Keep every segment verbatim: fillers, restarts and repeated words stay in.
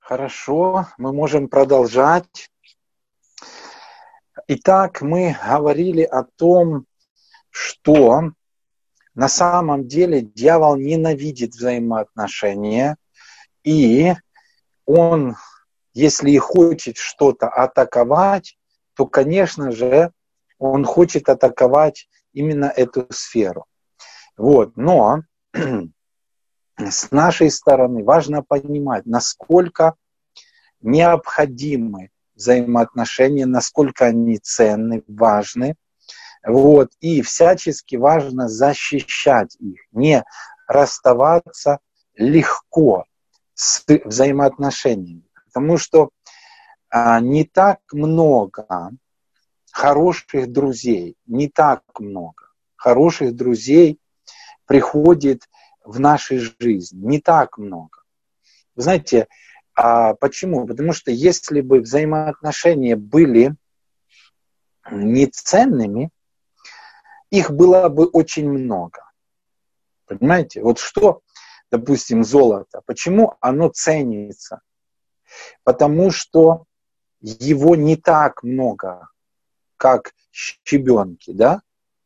Хорошо, мы можем продолжать. Итак, мы говорили о том, что на самом деле дьявол ненавидит взаимоотношения, и он, если и хочет что-то атаковать, то, конечно же, он хочет атаковать именно эту сферу. Вот. Но с нашей стороны важно понимать, насколько необходимы взаимоотношения, насколько они ценны, важны. Вот. И всячески важно защищать их, не расставаться легко с взаимоотношениями. Потому что а, не так много хороших друзей, не так много хороших друзей приходит в нашей жизни, не так много. Вы знаете, а почему? Потому что если бы взаимоотношения были неценными, их было бы очень много. Понимаете? Вот что, допустим, золото, почему оно ценится? Потому что его не так много, как щебенки, да?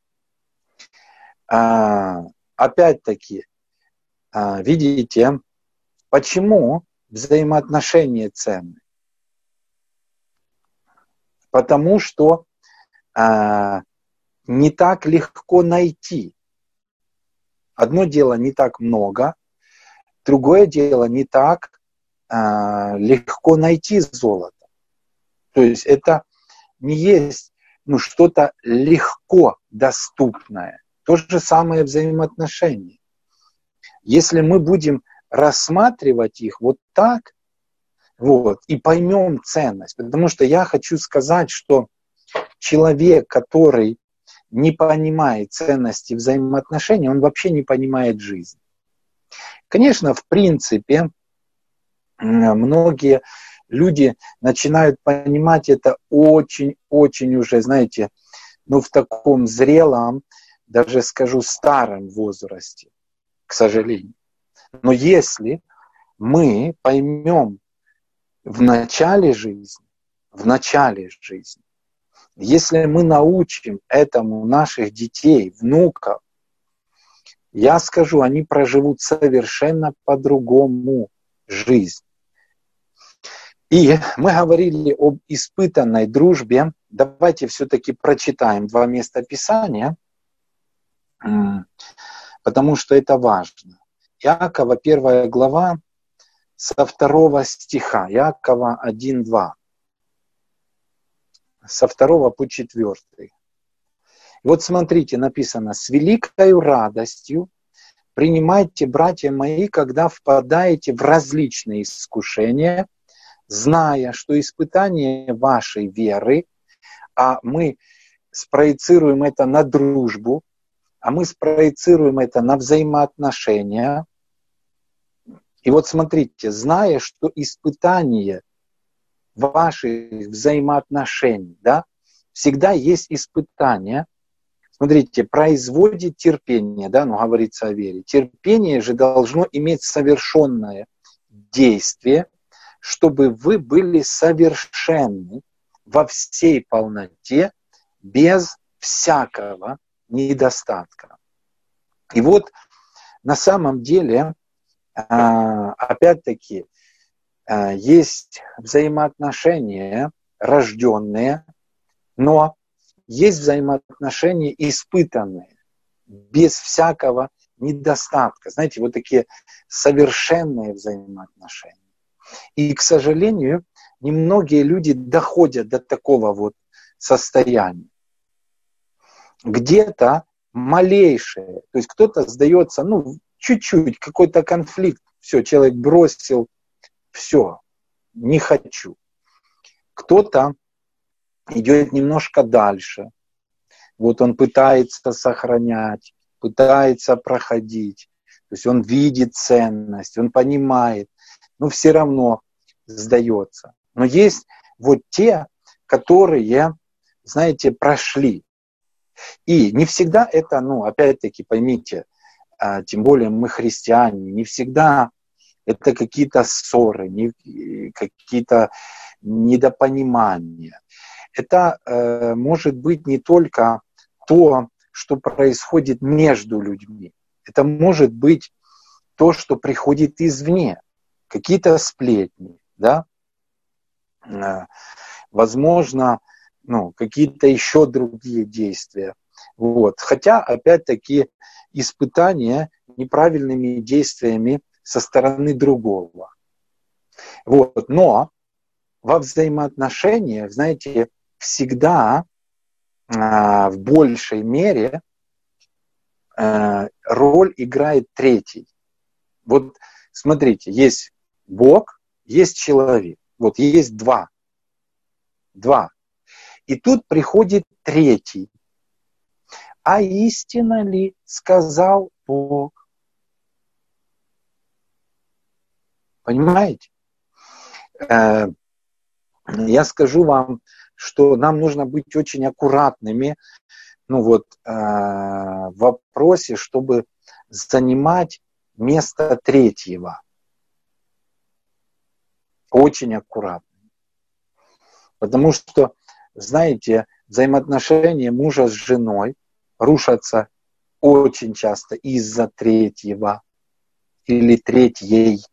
А, опять-таки, а, видите, почему взаимоотношения ценны? Потому что а, не так легко найти. Одно дело не так много, другое дело не так а, легко найти золото. То есть это не есть ну, что-то легко доступное. То же самое взаимоотношения. Если мы будем рассматривать их вот так, вот, и поймем ценность, потому что я хочу сказать, что человек, который не понимает ценности взаимоотношений, он вообще не понимает жизнь. Конечно, в принципе, многие люди начинают понимать это очень-очень уже, знаете, ну, в таком зрелом, даже скажу, старом возрасте, к сожалению. Но если мы поймем в начале жизни, в начале жизни, если мы научим этому наших детей, внуков, я скажу, они проживут совершенно по-другому жизнь. И мы говорили об испытанной дружбе. Давайте все-таки прочитаем два места Писания, потому что это важно. Иакова, первая глава, со второго стиха. Иакова один два. Со второго по четвертый. Вот смотрите, написано: «С великою радостью принимайте, братья мои, когда впадаете в различные искушения, зная, что испытание вашей веры», а мы спроецируем это на дружбу, а мы спроецируем это на взаимоотношения. И вот смотрите, зная, что испытание ваших взаимоотношений, да, всегда есть испытание. Смотрите, производит терпение, да, ну говорится о вере. Терпение же должно иметь совершенное действие, чтобы вы были совершенны во всей полноте, без всякого недостатка. И вот на самом деле, опять-таки, есть взаимоотношения рожденные, но есть взаимоотношения испытанные, без всякого недостатка. Знаете, вот такие совершенные взаимоотношения. И, к сожалению, немногие люди доходят до такого вот состояния. Где-то малейшее, то есть кто-то сдается, ну, чуть-чуть, какой-то конфликт, все, человек бросил, все, не хочу. Кто-то идет немножко дальше. Вот он пытается сохранять, пытается проходить. То есть он видит ценность, он понимает, но все равно сдается. Но есть вот те, которые, знаете, прошли. И не всегда это, ну, опять-таки, поймите, тем более мы христиане, не всегда это какие-то ссоры, не, какие-то недопонимания. Это э, может быть не только то, что происходит между людьми. Это может быть то, что приходит извне. Какие-то сплетни, да? Э, возможно, ну, какие-то еще другие действия. Вот. Хотя, опять-таки, испытания неправильными действиями со стороны другого. Вот. Но во взаимоотношениях, знаете, всегда э, в большей мере э, роль играет третий. Вот смотрите, есть Бог, есть человек. Вот есть два. Два. И тут приходит третий. А истина ли, сказал Бог? Понимаете? Э, я скажу вам, что нам нужно быть очень аккуратными, ну вот, э, в вопросе, чтобы занимать место третьего. Очень аккуратно. Потому что, знаете, взаимоотношения мужа с женой рушатся очень часто из-за третьего или третьей.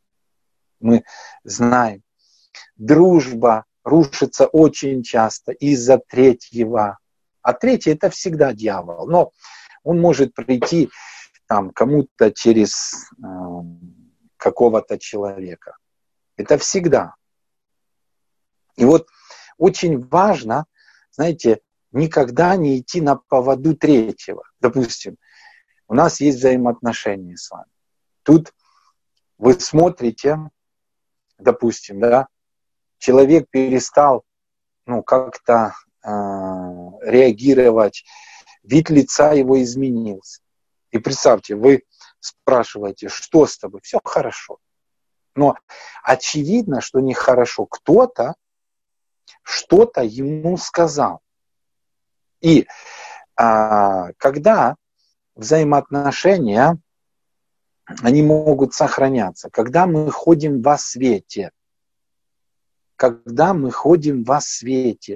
Мы знаем. Дружба рушится очень часто из-за третьего. А третий — это всегда дьявол. Но он может прийти там, кому-то через э, какого-то человека. Это всегда. И вот очень важно, знаете, никогда не идти на поводу третьего. Допустим, у нас есть взаимоотношения с вами. Тут вы смотрите, допустим, да, человек перестал, ну, как-то э, реагировать, вид лица его изменился. И представьте, вы спрашиваете, что с тобой? Все хорошо. Но очевидно, что нехорошо. Кто-то что-то ему сказал. И а, когда взаимоотношения, они могут сохраняться, когда мы ходим во свете, когда мы ходим во свете.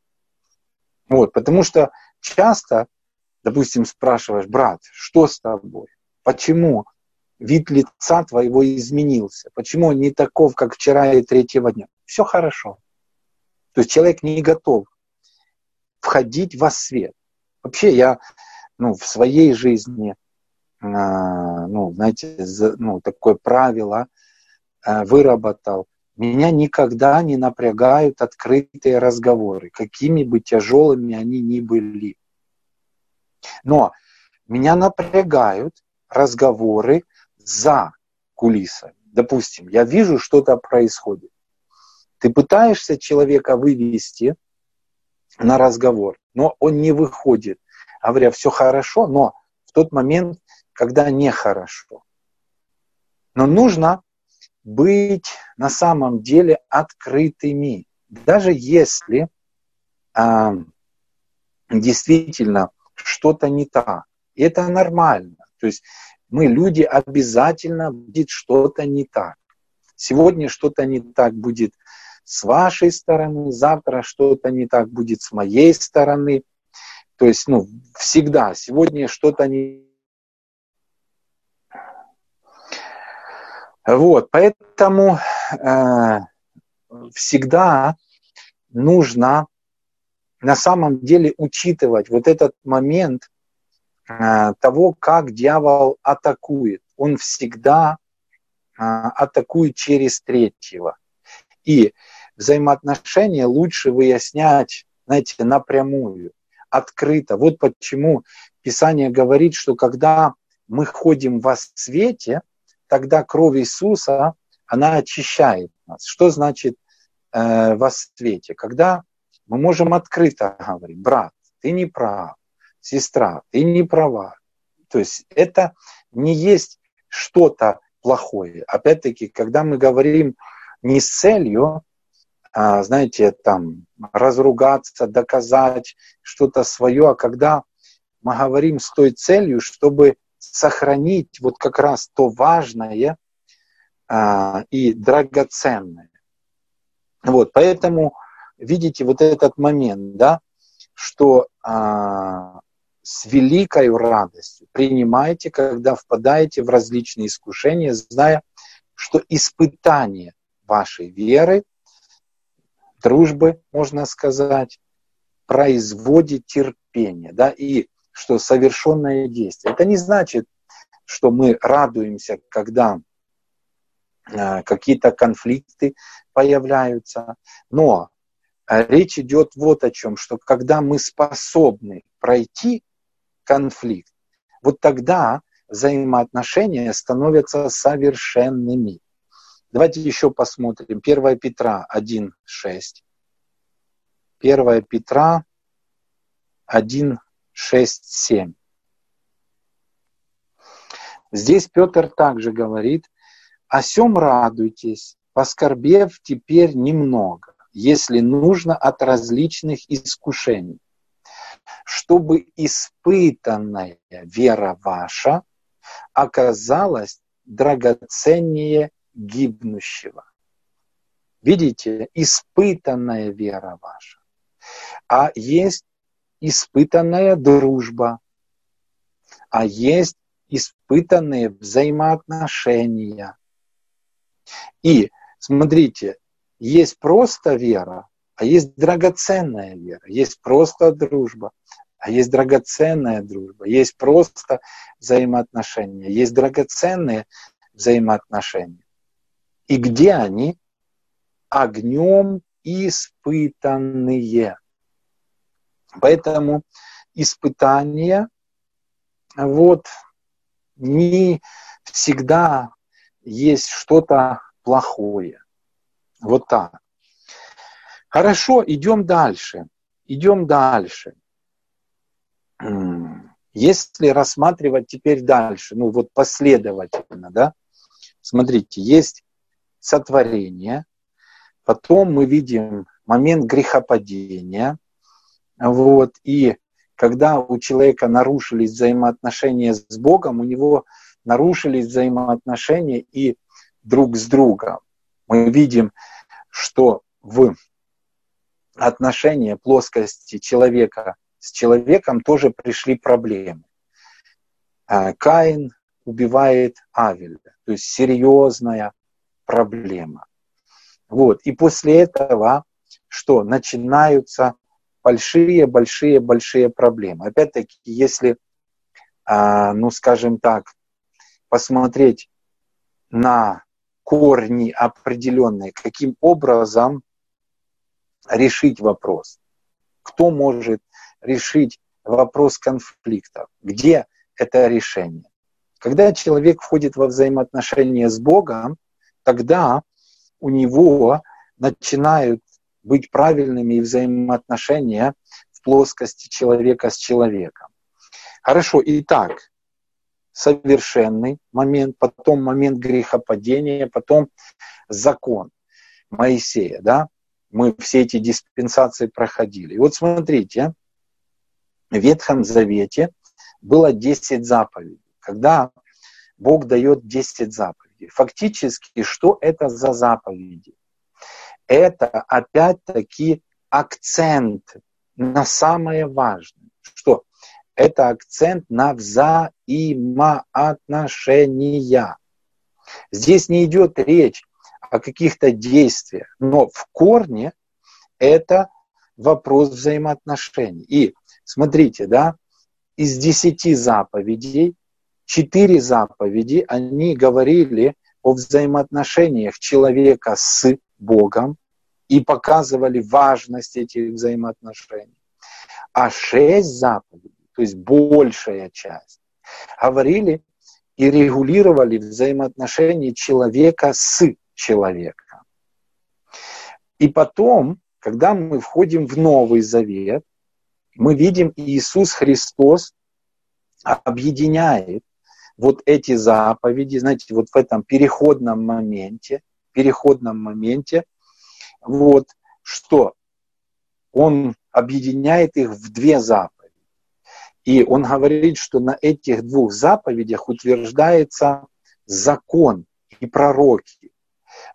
Вот, потому что часто, допустим, спрашиваешь, брат, что с тобой? Почему вид лица твоего изменился? Почему он не таков, как вчера и третьего дня? Все хорошо. То есть человек не готов входить во свет. Вообще я, ну, в своей жизни, э, ну, знаете, за, ну, такое правило э, выработал. Меня никогда не напрягают открытые разговоры, какими бы тяжелыми они ни были. Но меня напрягают разговоры за кулисами. Допустим, я вижу, что-то происходит. Ты пытаешься человека вывести на разговор, но он не выходит, говоря, все хорошо, но в тот момент, когда нехорошо. Но нужно быть на самом деле открытыми. Даже если э, действительно что-то не так. И это нормально. То есть мы, люди, обязательно будет что-то не так. Сегодня что-то не так будет с вашей стороны, завтра что-то не так будет с моей стороны. То есть, ну, всегда. Сегодня что-то не... Вот, поэтому э, всегда нужно на самом деле учитывать вот этот момент э, того, как дьявол атакует. Он всегда э, атакует через третьего. И взаимоотношения лучше выяснять, знаете, напрямую, открыто. Вот почему Писание говорит, что когда мы ходим во свете, тогда кровь Иисуса, она очищает нас. Что значит э, во свете? Когда мы можем открыто говорить, брат, ты не прав, сестра, ты не права. То есть это не есть что-то плохое. Опять-таки, когда мы говорим не с целью, а, знаете, там, разругаться, доказать что-то свое, а когда мы говорим с той целью, чтобы сохранить вот как раз то важное, а, и драгоценное. Вот, поэтому видите вот этот момент, да, что а, с великой радостью принимайте, когда впадаете в различные искушения, зная, что испытание вашей веры, дружбы, можно сказать, производит терпение, да, и что совершенное действие. Это не значит, что мы радуемся, когда э, какие-то конфликты появляются, но речь идет вот о чем, что когда мы способны пройти конфликт, вот тогда взаимоотношения становятся совершенными. Давайте еще посмотрим. первое Петра один шесть. первое Петра один шесть семь. Здесь Петр также говорит: «О сем радуйтесь, поскорбев теперь немного, если нужно, от различных искушений, чтобы испытанная вера ваша оказалась драгоценнее гибнущего». Видите, испытанная вера ваша. А есть испытанная дружба, а есть испытанные взаимоотношения. И смотрите, есть просто вера, а есть драгоценная вера. Есть просто дружба, а есть драгоценная дружба. Есть просто взаимоотношения, есть драгоценные взаимоотношения. И где они? Огнем испытанные. Поэтому испытания вот не всегда есть что-то плохое. Вот так. Хорошо, идем дальше. Идем дальше. Если рассматривать теперь дальше, ну вот последовательно, да, смотрите, есть сотворение, потом мы видим момент грехопадения, вот, и когда у человека нарушились взаимоотношения с Богом, у него нарушились взаимоотношения и друг с другом. Мы видим, что в отношения плоскости человека с человеком тоже пришли проблемы. Каин убивает Авеля, то есть серьезная проблема. Вот. И после этого что? Начинаются большие-большие-большие проблемы. Опять-таки, если, ну скажем так, посмотреть на корни определенные, каким образом решить вопрос. Кто может решить вопрос конфликтов? Где это решение? Когда человек входит во взаимоотношения с Богом, тогда у него начинают быть правильными и взаимоотношения в плоскости человека с человеком. Хорошо, итак, совершенный момент, потом момент грехопадения, потом закон Моисея, да? Мы все эти диспенсации проходили. И вот смотрите, в Ветхом Завете было десять заповедей. Когда Бог дает десять заповедей, фактически, что это за заповеди? Это опять-таки акцент на самое важное. Что? Это акцент на взаимоотношения. Здесь не идет речь о каких-то действиях, но в корне это вопрос взаимоотношений. И смотрите, да, из десяти заповедей, четыре заповеди, они говорили о взаимоотношениях человека с Богом и показывали важность этих взаимоотношений. А шесть заповедей, то есть большая часть, говорили и регулировали взаимоотношения человека с человеком. И потом, когда мы входим в Новый Завет, мы видим, Иисус Христос объединяет вот эти заповеди, знаете, вот в этом переходном моменте, переходном моменте, вот, что Он объединяет их в две заповеди. И Он говорит, что на этих двух заповедях утверждается закон и пророки.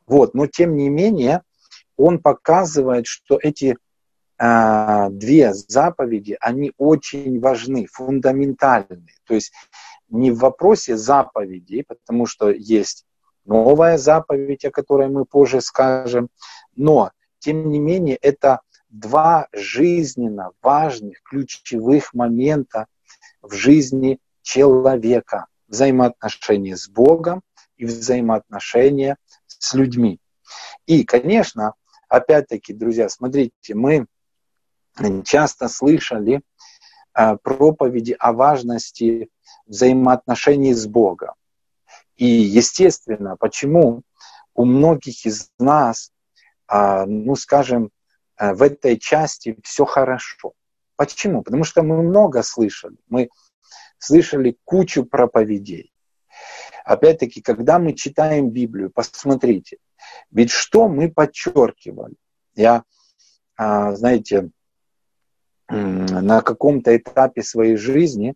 Вот. Но тем не менее, он показывает, что эти э, две заповеди, они очень важны, фундаментальны. То есть не в вопросе заповедей, потому что есть новая заповедь, о которой мы позже скажем, но, тем не менее, это два жизненно важных, ключевых момента в жизни человека. Взаимоотношения с Богом и взаимоотношения с людьми. И, конечно, опять-таки, друзья, смотрите, мы часто слышали э, проповеди о важности взаимоотношений с Богом. И, естественно, почему у многих из нас, э, ну, скажем, э, в этой части все хорошо. Почему? Потому что мы много слышали. Мы слышали кучу проповедей. Опять-таки, когда мы читаем Библию, посмотрите, ведь что мы подчеркивали? Я, знаете, на каком-то этапе своей жизни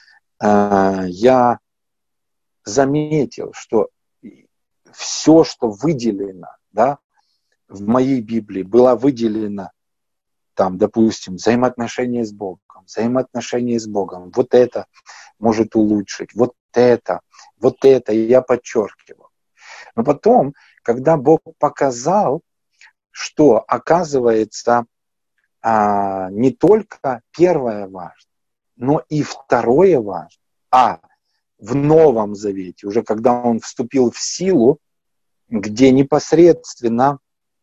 я заметил, что все, что выделено, да, в моей Библии, было выделено, там, допустим, взаимоотношения с Богом, взаимоотношения с Богом, вот это может улучшить, вот это, вот это, и я подчеркивал. Но потом, когда Бог показал, что, оказывается, а, не только первое важно, но и второе важно. А в Новом Завете, уже когда он вступил в силу, где непосредственно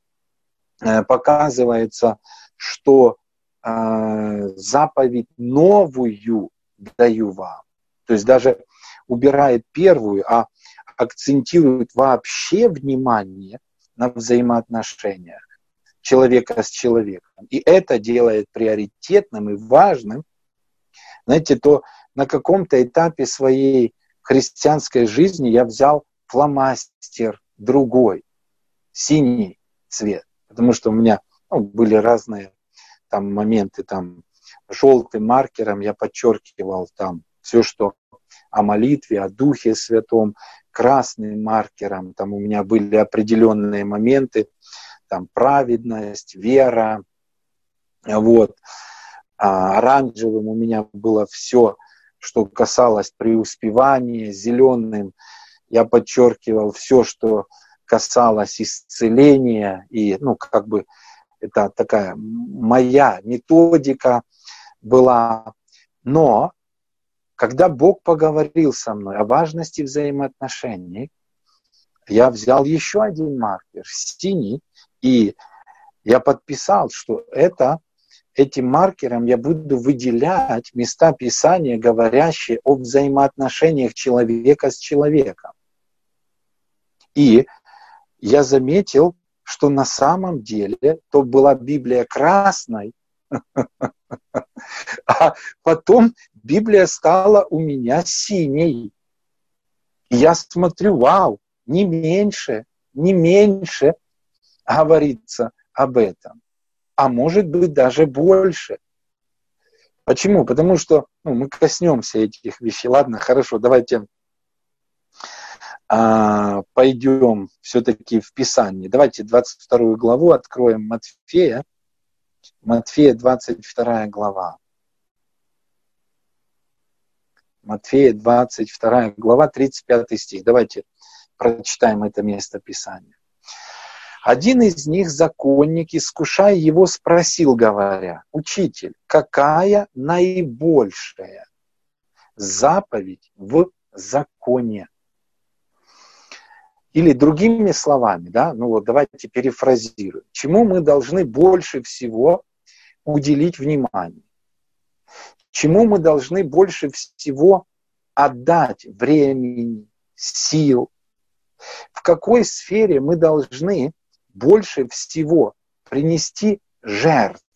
э, показывается, что э, заповедь новую даю вам. То есть даже убирает первую, а акцентирует вообще внимание на взаимоотношениях человека с человеком. И это делает приоритетным и важным, знаете, то на каком-то этапе своей христианской жизни я взял фломастер другой, синий цвет, потому что у меня ну, были разные там моменты, там желтым маркером я подчеркивал там все, что о молитве, о Духе Святом, красным маркером, там у меня были определенные моменты, там праведность, вера, вот. А оранжевым у меня было все, что касалось преуспевания, зеленым я подчеркивал все, что касалось исцеления, и, ну, как бы, это такая моя методика была. Но, когда Бог поговорил со мной о важности взаимоотношений, я взял еще один маркер, синий, и я подписал, что это, этим маркером я буду выделять места Писания, говорящие о взаимоотношениях человека с человеком. И я заметил, что на самом деле то была Библия красной, а потом Библия стала у меня синей. И я смотрю, вау, не меньше, не меньше говорится об этом, а может быть даже больше. Почему? Потому что ну, мы коснемся этих вещей. Ладно, хорошо, давайте а, пойдем все-таки в Писание. Давайте двадцать вторую главу откроем Матфея. Матфея, двадцать вторая глава. Матфея, двадцать вторая глава, тридцать пятый стих. Давайте прочитаем это место Писания. Один из них, законник, искушая его, спросил, говоря: «Учитель, какая наибольшая заповедь в законе?» Или другими словами, да, ну вот давайте перефразируем. Чему мы должны больше всего уделить внимание? Чему мы должны больше всего отдать времени, сил? В какой сфере мы должны больше всего принести жертв?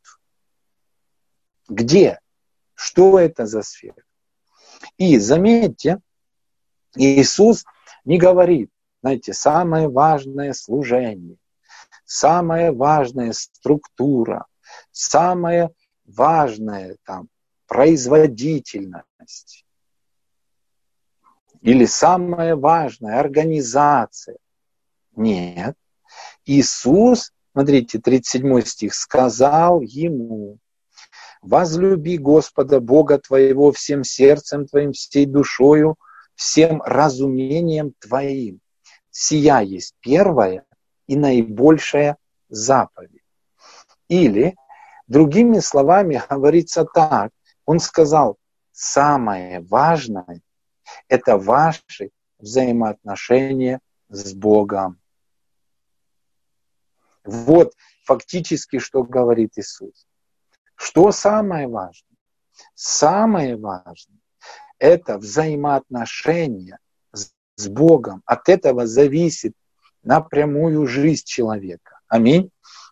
Где? Что это за сфера? И заметьте, Иисус не говорит, знаете, самое важное служение, самая важная структура, самая важная там производительность или самая важная организация. Нет. Иисус, смотрите, тридцать седьмой стих, сказал ему: возлюби Господа Бога твоего всем сердцем твоим, всей душою, всем разумением твоим. Сия есть первая и наибольшая заповедь. Или, другими словами, говорится так, он сказал: самое важное – это ваши взаимоотношения с Богом. Вот фактически, что говорит Иисус. Что самое важное? Самое важное – это взаимоотношения с Богом. От этого зависит напрямую жизнь человека. Аминь.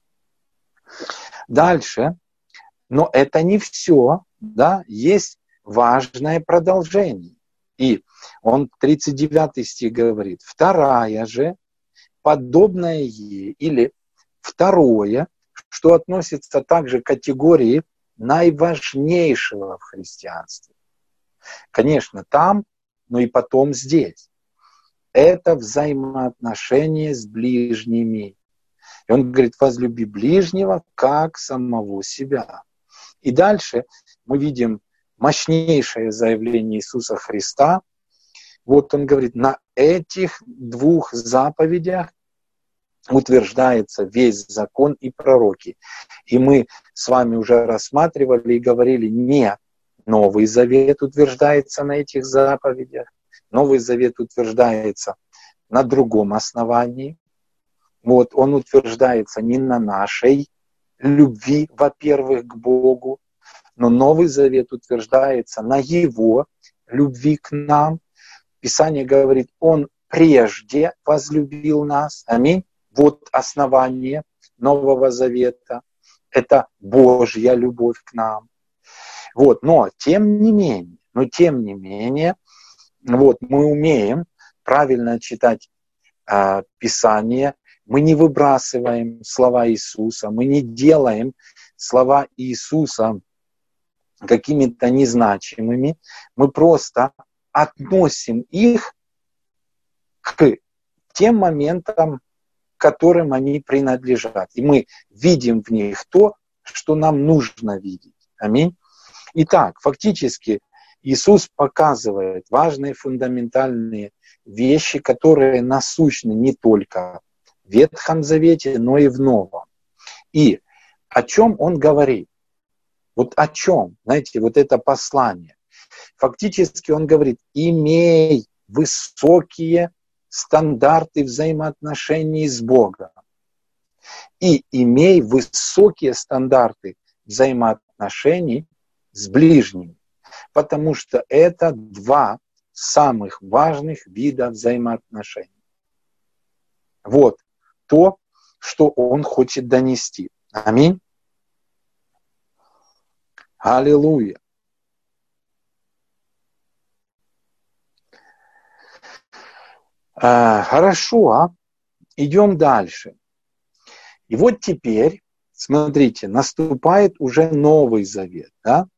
Дальше. Но это не все. Да? Есть важное продолжение. И он тридцать девятый стих говорит: вторая же, подобное ей, или второе, что относится также к категории наиважнейшего в христианстве. Конечно, там, но и потом здесь. Это взаимоотношения с ближними. И он говорит: возлюби ближнего, как самого себя. И дальше мы видим мощнейшее заявление Иисуса Христа. Вот он говорит: на этих двух заповедях утверждается весь закон и пророки. И мы с вами уже рассматривали и говорили: не Новый Завет утверждается на этих заповедях. Новый Завет утверждается на другом основании. Вот, он утверждается не на нашей любви, во-первых, к Богу, но Новый Завет утверждается на Его любви к нам. Писание говорит: Он прежде возлюбил нас. Аминь. Вот основание Нового Завета. Это Божья любовь к нам. Вот, но тем не менее, но тем не менее, вот, мы умеем правильно читать э, Писание, мы не выбрасываем слова Иисуса, мы не делаем слова Иисуса какими-то незначимыми, мы просто относим их к тем моментам, к которым они принадлежат. И мы видим в них то, что нам нужно видеть. Аминь. Итак, фактически Иисус показывает важные фундаментальные вещи, которые насущны не только в Ветхом Завете, но и в Новом. И о чем Он говорит? Вот о чем? Знаете, вот это послание. Фактически Он говорит: имей высокие стандарты взаимоотношений с Богом. И имей высокие стандарты взаимоотношений с ближними. Потому что это два самых важных вида взаимоотношений. Вот то, что Он хочет донести. Аминь. Аллилуйя. А, хорошо, а? Идем дальше. И вот теперь, смотрите, наступает уже Новый Завет, да?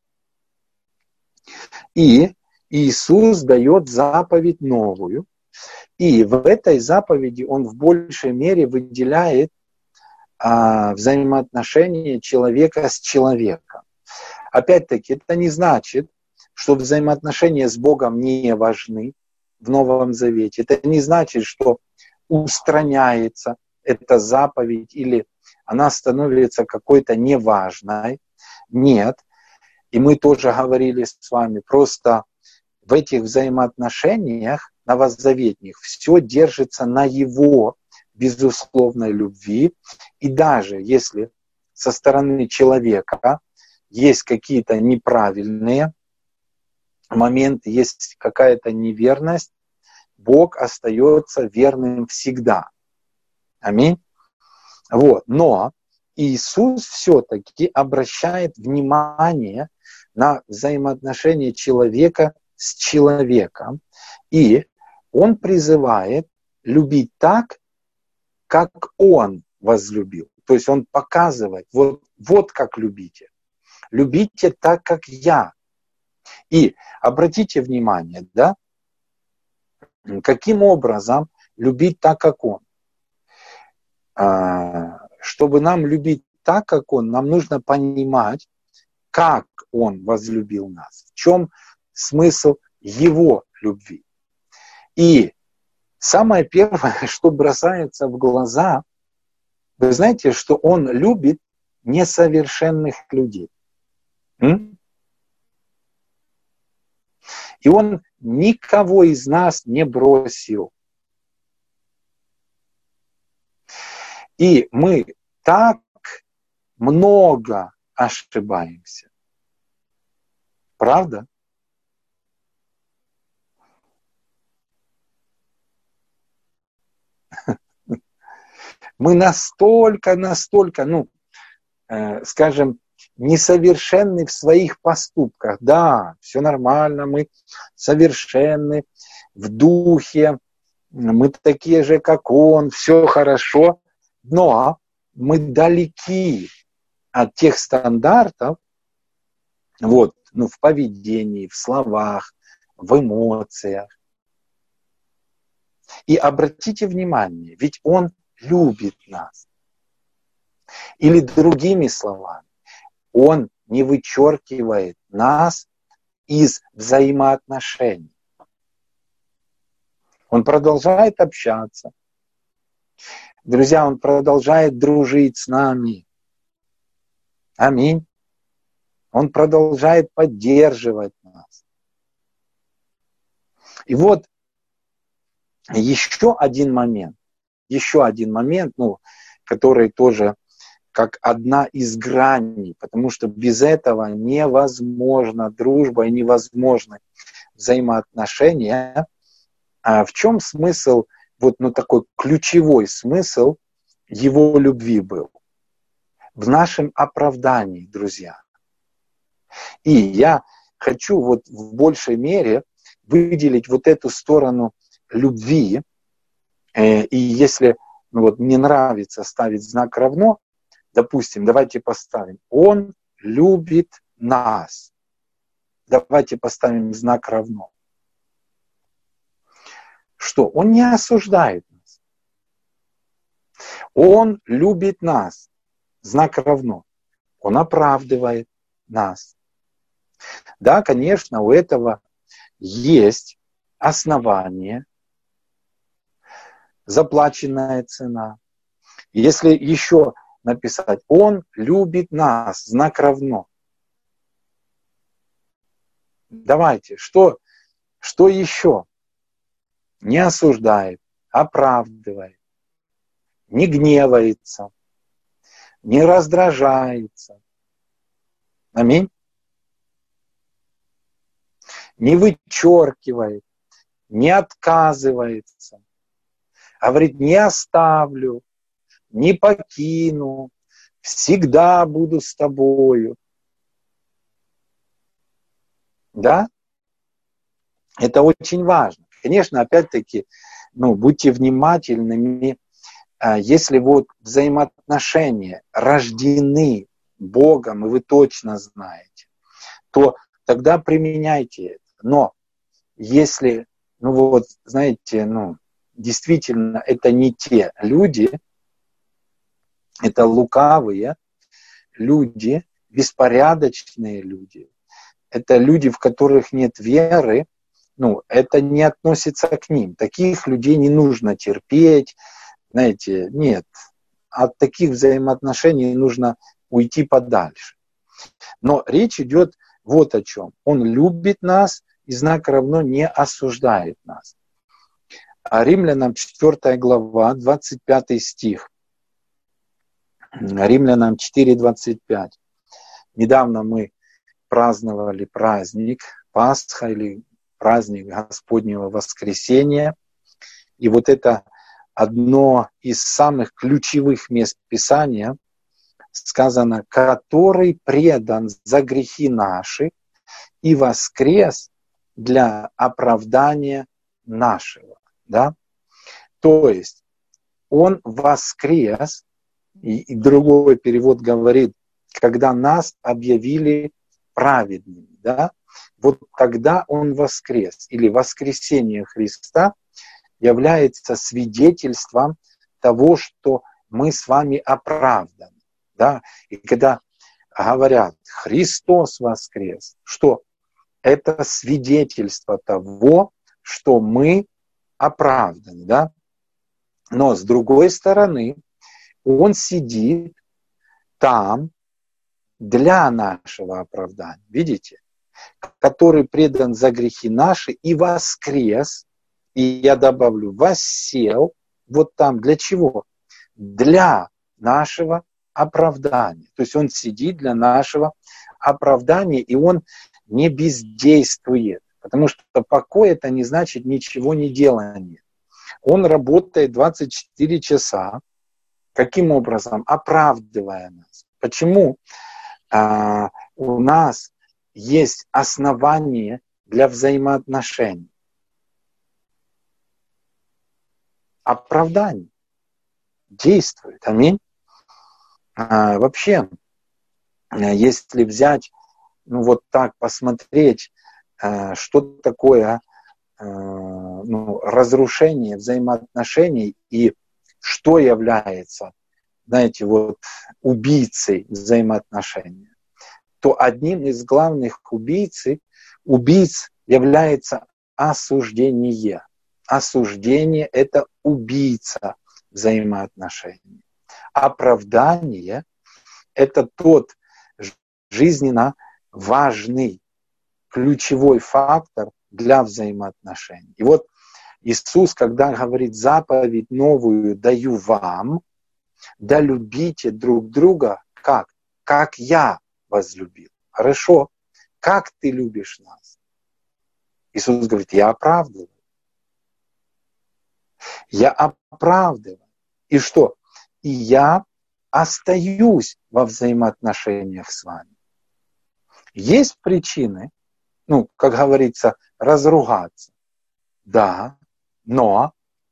И Иисус дает заповедь новую. И в этой заповеди Он в большей мере выделяет а, взаимоотношения человека с человеком. Опять-таки, это не значит, что взаимоотношения с Богом не важны в Новом Завете. Это не значит, что устраняется эта заповедь или она становится какой-то неважной. Нет. И мы тоже говорили с вами, просто в этих взаимоотношениях новозаветных все держится на Его безусловной любви. И даже если со стороны человека есть какие-то неправильные моменты, есть какая-то неверность, Бог остается верным всегда. Аминь. Вот. Но Иисус все-таки обращает внимание на взаимоотношения человека с человеком. И Он призывает любить так, как Он возлюбил. То есть Он показывает, вот, вот как любите. Любите так, как я. И обратите внимание, да, каким образом любить так, как Он. чтобы нам любить так, как Он, нам нужно понимать, как Он возлюбил нас, в чем смысл Его любви. И самое первое, что бросается в глаза, вы знаете, что Он любит несовершенных людей. М? И Он никого из нас не бросил. И мы так много ошибаемся. Правда? Мы настолько, настолько, ну, э, скажем, несовершенны в своих поступках. Да, все нормально, мы совершенны в духе, мы такие же, как Он, все хорошо, но мы далеки от тех стандартов, вот, ну, в поведении, в словах, в эмоциях. И обратите внимание, ведь Он любит нас. Или другими словами, Он не вычеркивает нас из взаимоотношений. Он продолжает общаться. Друзья, Он продолжает дружить с нами. Аминь. Он продолжает поддерживать нас. И вот еще один момент, еще один момент, ну, который тоже как одна из граней, потому что без этого невозможна дружба и невозможны взаимоотношения. А в чем смысл, вот ну, такой ключевой смысл Его любви был? В нашем оправдании, друзья. И я хочу вот в большей мере выделить вот эту сторону любви. И если ну, вот, мне нравится ставить знак равно, допустим, давайте поставим, Он любит нас. Давайте поставим знак равно. Что? Он не осуждает нас. Он любит нас. Знак равно. Он оправдывает нас. Да, конечно, у этого есть основание, заплаченная цена. Если еще написать, Он любит нас, знак равно. Давайте, что, что еще? Не осуждает, оправдывает, не гневается, не раздражается. Аминь. Не вычеркивает, не отказывается. Говорит, не оставлю, не покину, всегда буду с тобою. Да? Это очень важно. Конечно, опять-таки, ну, будьте внимательными, если вот взаимоотношения рождены Богом, и вы точно знаете, то тогда применяйте это. Но если, ну вот, знаете, ну, действительно, это не те люди, это лукавые люди, беспорядочные люди, это люди, в которых нет веры, ну, это не относится к ним. Таких людей не нужно терпеть, знаете, нет. От таких взаимоотношений нужно уйти подальше. Но речь идет вот о чем. Он любит нас, и знак равно не осуждает нас. А Римлянам четвёртая глава, двадцать пятый стих. Римлянам четыре двадцать пять. Недавно мы праздновали праздник Пасха или праздник Господнего воскресения. И вот это одно из самых ключевых мест Писания, сказано, который предан за грехи наши и воскрес для оправдания нашего. Да? То есть Он воскрес, и, и другой перевод говорит, когда нас объявили праведными. Да? Вот тогда Он воскрес, или воскресение Христа является свидетельством того, что мы с вами оправданы. Да? И когда говорят «Христос воскрес», что это свидетельство того, что мы оправданы. Да? Но с другой стороны, Он сидит там для нашего оправдания. Видите? Который предан за грехи наши и воскрес, и я добавлю, воссел, вот там для чего? Для нашего оправдания. То есть Он сидит для нашего оправдания, и Он не бездействует. Потому что покой — это не значит ничего не делание. Он работает двадцать четыре часа. Каким образом? Оправдывая нас. Почему а, у нас есть основание для взаимоотношений? Оправдание действует. Аминь. А, вообще, если взять, ну вот так посмотреть, а, что такое а, ну, разрушение взаимоотношений и что является, знаете, вот убийцей взаимоотношений, то одним из главных убийц, убийц является осуждение. Осуждение – это убийца взаимоотношений. Оправдание – это тот жизненно важный, ключевой фактор для взаимоотношений. И вот Иисус, когда говорит «заповедь новую даю вам», да любите друг друга как? Как я возлюбил. Хорошо. Как ты любишь нас? Иисус говорит, я оправдываю. Я оправдываю. И что? И я остаюсь во взаимоотношениях с вами. Есть причины, ну, как говорится, разругаться. Да, но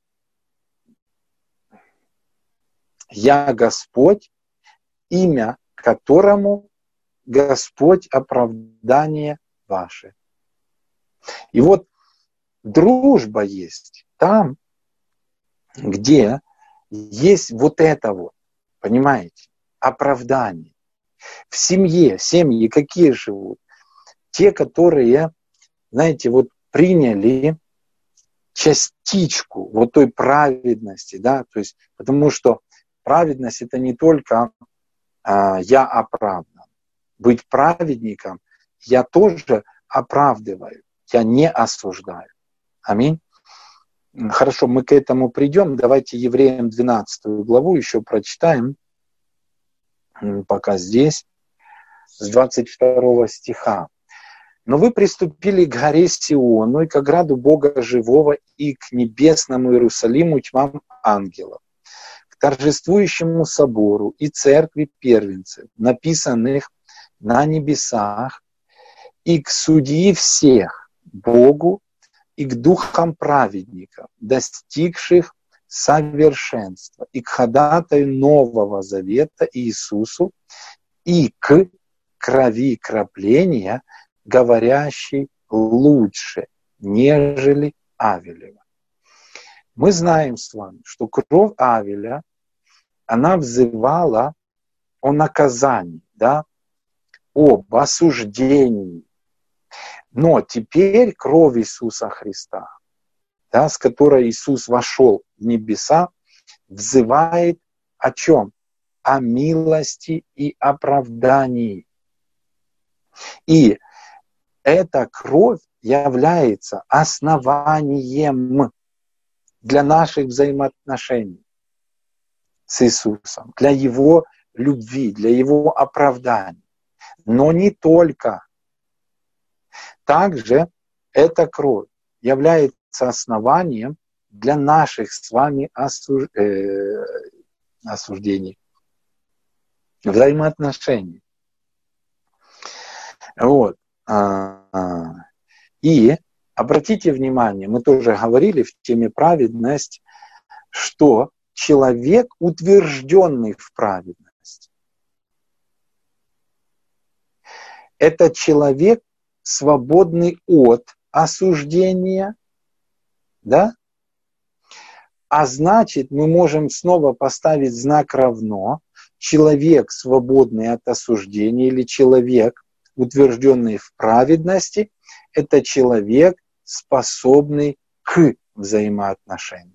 я Господь, имя которому Господь оправдание ваше. И вот дружба есть там, где есть вот это вот, понимаете, оправдание. В семье, семьи какие живут? Те, которые, знаете, вот приняли частичку вот той праведности, да, то есть, потому что праведность это не только а, я оправдан. Быть праведником я тоже оправдываю, я не осуждаю. Аминь. Хорошо, мы к этому придем. Давайте Евреям двенадцатую главу еще прочитаем, пока здесь, с двадцать второго стиха. «Но вы приступили к горе Сиону и к ограду Бога живого и к небесному Иерусалиму тьмам ангелов, к торжествующему собору и церкви первенцев, написанных на небесах, и к судьи всех, Богу, и к духам праведников, достигших совершенства, и к ходатаю Нового Завета Иисусу, и к крови крапления, говорящей лучше, нежели Авелева». Мы знаем с вами, что кровь Авеля, она взывала о наказании, да, об осуждении. Но теперь кровь Иисуса Христа, да, с которой Иисус вошел в небеса, взывает о чем? О милости и оправдании. И эта кровь является основанием для наших взаимоотношений с Иисусом, для Его любви, для Его оправдания. Но не только. Также эта кровь является основанием для наших с вами осуж... э... осуждений, взаимоотношений. Вот. И обратите внимание, мы тоже говорили в теме праведность, что человек, утвержденный в праведности, это человек, свободный от осуждения, да? А значит, мы можем снова поставить знак равно. Человек, свободный от осуждения, или человек, утвержденный в праведности, это человек, способный к взаимоотношениям.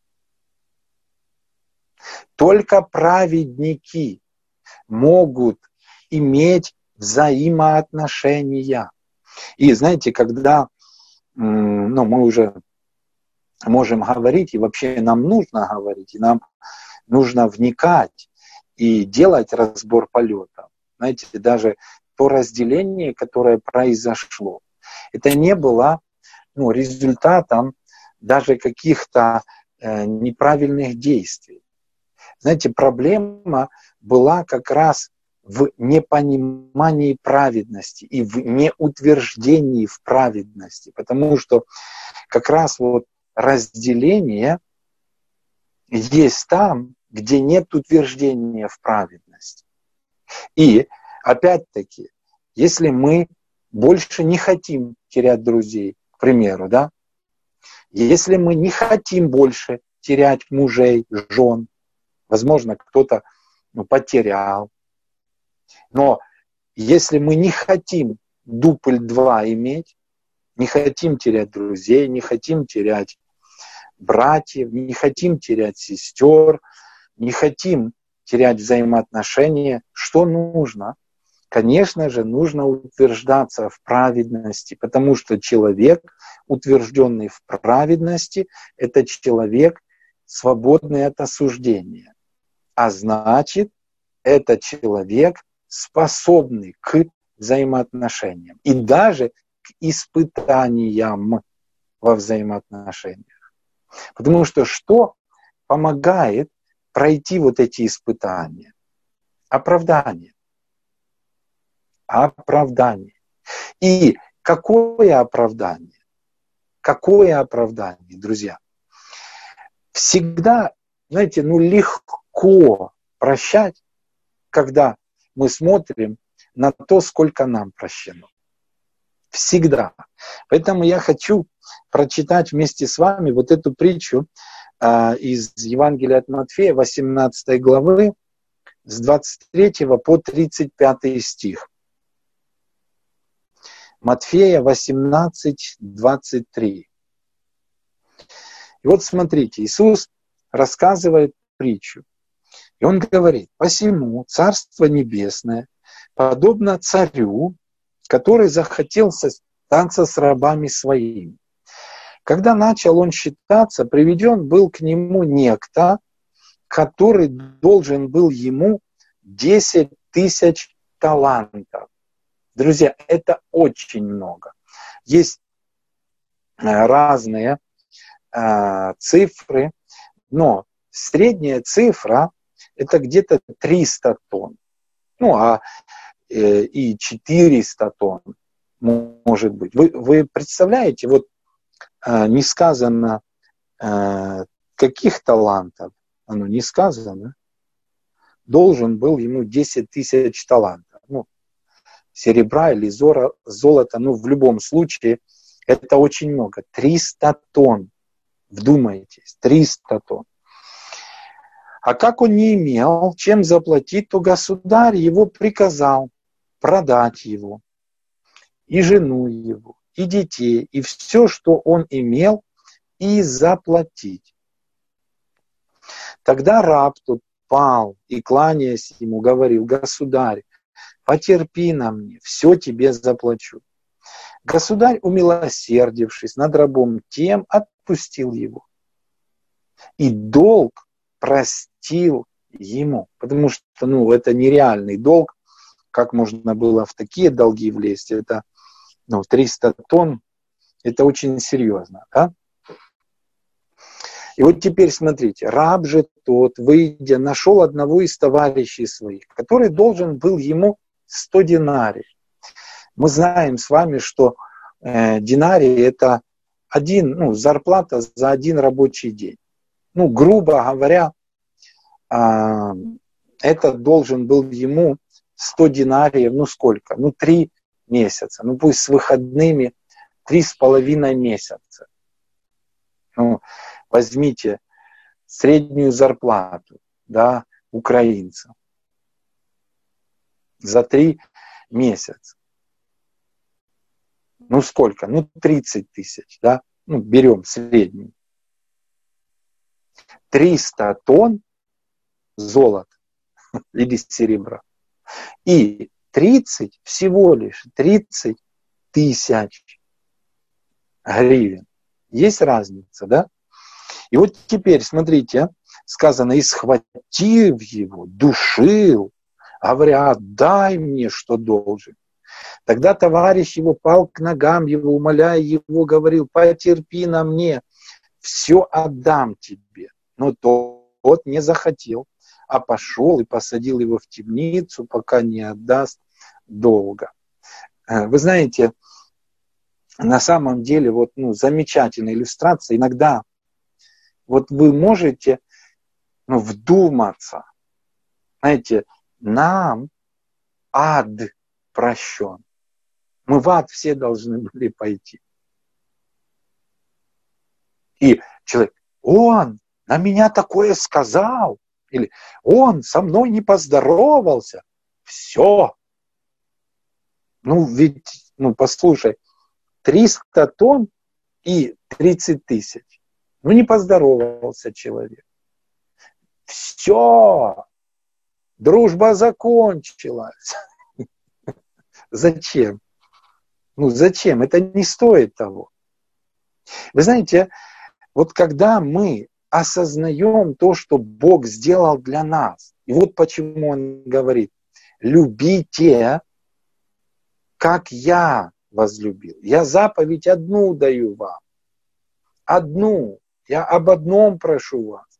Только праведники могут иметь взаимоотношения. И знаете, когда ну, мы уже можем говорить, и вообще нам нужно говорить, и нам нужно вникать и делать разбор полета. Знаете, даже то разделение, которое произошло, это не было ну, результатом даже каких-то э, неправильных действий. Знаете, проблема была как раз в непонимании праведности и в неутверждении в праведности, потому что как раз вот разделение есть там, где нет утверждения в праведности. И опять-таки, если мы больше не хотим терять друзей, к примеру, да, если мы не хотим больше терять мужей, жен, возможно, кто-то ну, потерял, но если мы не хотим дубль два иметь, не хотим терять друзей, не хотим терять братьев, не хотим терять сестер, не хотим терять взаимоотношения, что нужно? Конечно же, нужно утверждаться в праведности, потому что человек, утвержденный в праведности, это человек, свободный от осуждения. А значит, это человек, способный к взаимоотношениям и даже к испытаниям во взаимоотношениях. Потому что что помогает пройти вот эти испытания? Оправдание. Оправдание. И какое оправдание? Какое оправдание, друзья? Всегда, знаете, ну легко прощать, когда мы смотрим на то, сколько нам прощено. Всегда. Поэтому я хочу прочитать вместе с вами вот эту притчу э, из Евангелия от Матфея, восемнадцатой главы, с двадцать третьего по тридцать пятый стих. Матфея восемнадцать, двадцать три. И вот смотрите, Иисус рассказывает притчу. И Он говорит: «Посему Царство Небесное подобно царю, который захотел состаться с рабами своими. Когда начал он считаться, приведен был к нему некто, который должен был ему десять тысяч талантов». Друзья, это очень много. Есть разные э, цифры, но средняя цифра – это где-то триста тонн. Ну, а э, и четыреста тонн может быть. Вы, вы представляете, вот э, не сказано, э, каких талантов, оно не сказано, должен был ему десять тысяч талантов. Ну, серебра или золота, ну, в любом случае, это очень много. триста тонн. Вдумайтесь, триста тонн. А как он не имел чем заплатить, то государь его приказал продать его, и жену его, и детей, и все, что он имел, и заплатить. Тогда раб тот пал и, кланяясь ему, говорил: «Государь, потерпи на мне, все тебе заплачу». Государь, умилосердившись над рабом тем, отпустил его. И долг простил ему. Потому что ну, это нереальный долг. Как можно было в такие долги влезть? Это ну, триста тонн. Это очень серьезно. Да? И вот теперь смотрите. Раб же тот, выйдя, нашел одного из товарищей своих, который должен был ему сто динариев. Мы знаем с вами, что э, динарий – это один, ну, зарплата за один рабочий день. Ну, грубо говоря, э, это должен был ему сто динариев, ну сколько? Ну, три месяца. Ну, пусть с выходными три с половиной месяца. Ну, возьмите среднюю зарплату, да, украинцев за три месяца. Ну сколько? Ну тридцать тысяч, да? Ну берем среднюю. триста тонн золота или серебра. И тридцать, всего лишь тридцать тысяч гривен. Есть разница, да? И вот теперь, смотрите, сказано, и схватив его, душил, говоря, отдай мне, что должен. Тогда товарищ его пал к ногам его, умоляя его, говорил, потерпи на мне, все отдам тебе. Но тот не захотел, а пошел и посадил его в темницу, пока не отдаст долга. Вы знаете, на самом деле, вот, ну, замечательная иллюстрация. Иногда вот вы можете, ну, вдуматься. Знаете, нам ад прощен. Мы в ад все должны были пойти. И человек, он на меня такое сказал, или он со мной не поздоровался. Все. Ну, ведь, ну, послушай, триста тонн и тридцать тысяч. Ну, не поздоровался человек. Все. Дружба закончилась. Зачем? Ну, зачем? Это не стоит того. Вы знаете, вот когда мы осознаем то, что Бог сделал для нас, и вот почему Он говорит, любите, как я возлюбил. Я заповедь одну даю вам. Одну. Я об одном прошу вас.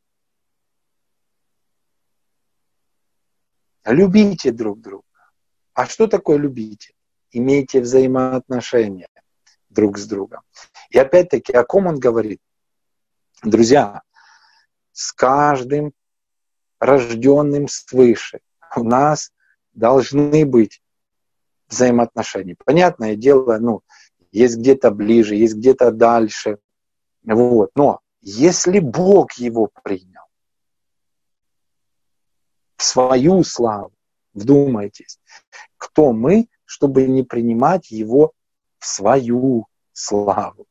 Любите друг друга. А что такое любите? Имейте взаимоотношения друг с другом. И опять-таки, о ком он говорит? Друзья, с каждым рожденным свыше у нас должны быть взаимоотношения. Понятное дело, ну, есть где-то ближе, есть где-то дальше. Вот. Но если Бог его принял в свою славу, вдумайтесь, кто мы, чтобы не принимать его в свою славу.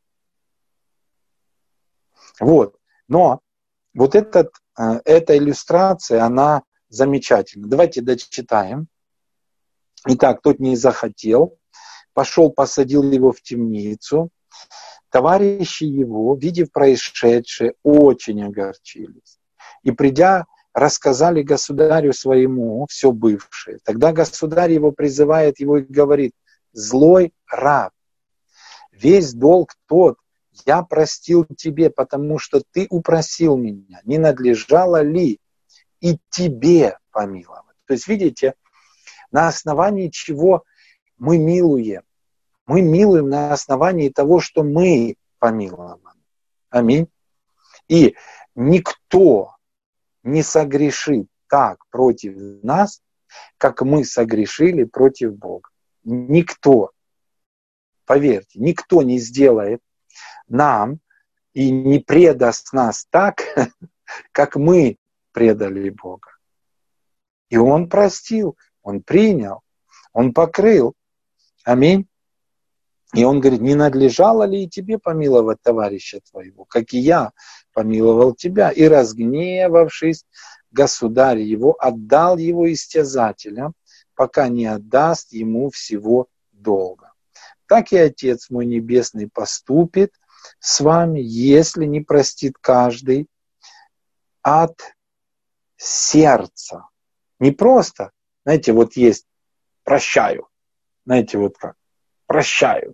Вот. Но вот этот, эта иллюстрация, она замечательна. Давайте дочитаем. Итак, тот не захотел, пошел, посадил его в темницу. Товарищи его, видев происшедшее, очень огорчились. И придя, рассказали государю своему все бывшее. Тогда государь его призывает его и говорит, злой раб, весь долг тот я простил тебе, потому что ты упросил меня. Не надлежало ли и тебе помиловать? То есть, видите, на основании чего мы милуем? Мы милуем на основании того, что мы помилованы. Аминь. И никто не согрешит так против нас, как мы согрешили против Бога. Никто, поверьте, никто не сделает нам и не предаст нас так, как мы предали Бога. И Он простил, Он принял, Он покрыл. Аминь. И Он говорит, не надлежало ли и тебе помиловать товарища твоего, как и я помиловал тебя. И разгневавшись, государь его отдал его истязателям, пока не отдаст ему всего долга. Так и Отец мой Небесный поступит с вами, если не простит каждый от сердца. Не просто, знаете, вот есть прощаю. Знаете, вот как? Прощаю.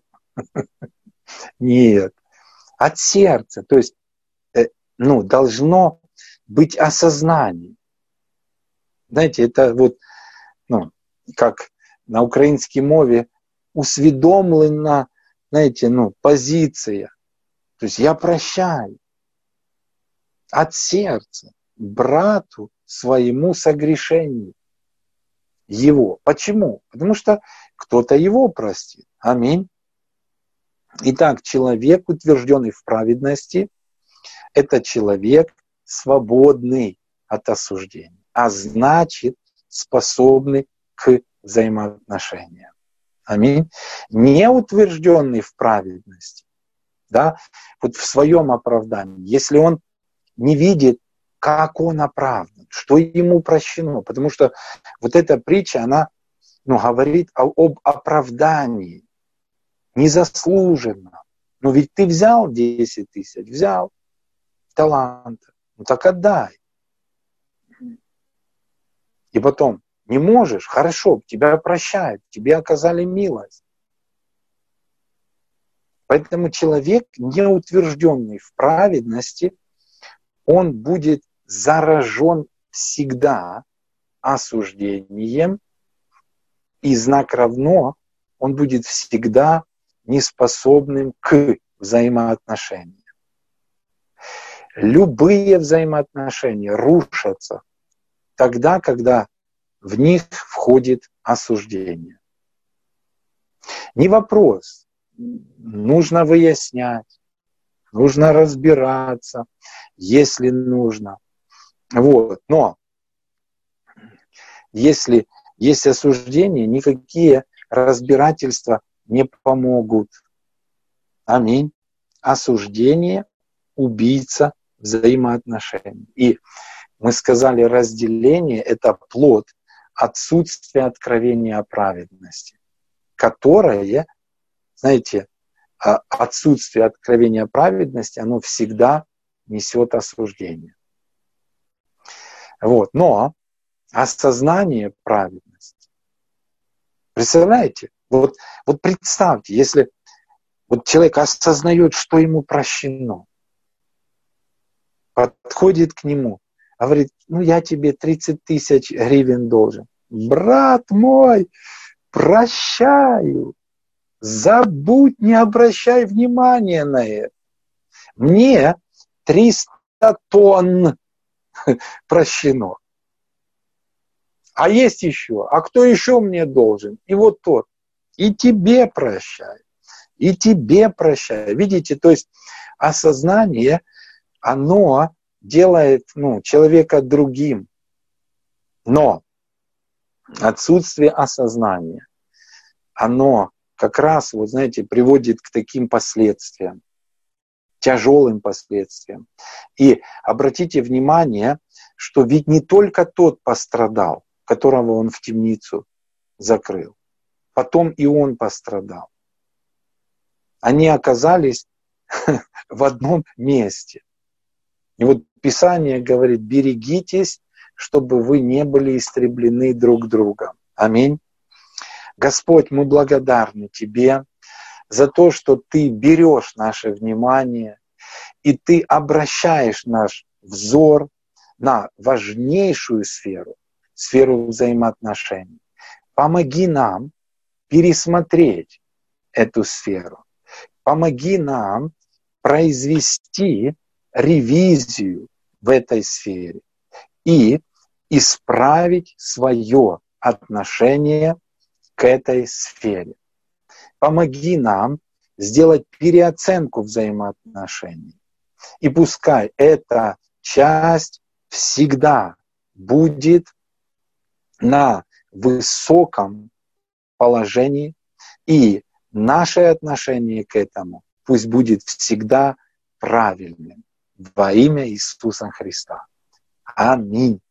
Нет. От сердца. То есть, ну, должно быть осознание. Знаете, это вот, ну, как на українській мові усвідомлена, знаете, ну, позиция. То есть я прощаю от сердца брату своему согрешению его. Почему? Потому что кто-то его простит. Аминь. Итак, человек, утвержденный в праведности, это человек, свободны от осуждения, а значит, способны к взаимоотношениям. Аминь. Не утвержденный в праведности, да, вот в своем оправдании, если он не видит, как он оправдан, что ему прощено, потому что вот эта притча, она, ну, говорит о, об оправдании, незаслуженно. Ну ведь ты взял десять тысяч, взял таланта, ну так отдай. И потом, не можешь, хорошо, тебя прощают, тебе оказали милость. Поэтому человек, не утвержденный в праведности, он будет заражен всегда осуждением, и знак равно, он будет всегда неспособным к взаимоотношениям. Любые взаимоотношения рушатся тогда, когда в них входит осуждение. Не вопрос, нужно выяснять, нужно разбираться, если нужно. Вот. Но если есть осуждение, никакие разбирательства не помогут. Аминь. Осуждение – убийца взаимоотношений. И мы сказали, разделение – это плод отсутствия откровения о праведности, которое, знаете, отсутствие откровения о праведности, оно всегда несет осуждение. Вот. Но осознание праведности. Представляете? Вот, вот представьте, если вот человек осознает, что ему прощено, подходит к нему, говорит, ну я тебе тридцать тысяч гривен должен. Брат мой, прощаю. Забудь, не обращай внимания на это. Мне триста тонн прощено. А есть еще. А кто еще мне должен? И вот тот. И тебе прощай. И тебе прощай. Видите, то есть осознание, оно делает, ну, человека другим. Но отсутствие осознания, оно как раз, вот знаете, приводит к таким последствиям, тяжелым последствиям. И обратите внимание, что ведь не только тот пострадал, которого он в темницу закрыл. Потом и он пострадал. Они оказались в одном месте. И вот Писание говорит, берегитесь, чтобы вы не были истреблены друг другом. Аминь. Господь, мы благодарны Тебе за то, что Ты берешь наше внимание, и Ты обращаешь наш взор на важнейшую сферу, сферу взаимоотношений. Помоги нам пересмотреть эту сферу. Помоги нам произвести ревизию в этой сфере и исправить свое отношение к этой сфере. Помоги нам сделать переоценку взаимоотношений. И пускай эта часть всегда будет на высоком положении, и наше отношение к этому пусть будет всегда правильным во имя Иисуса Христа. Аминь.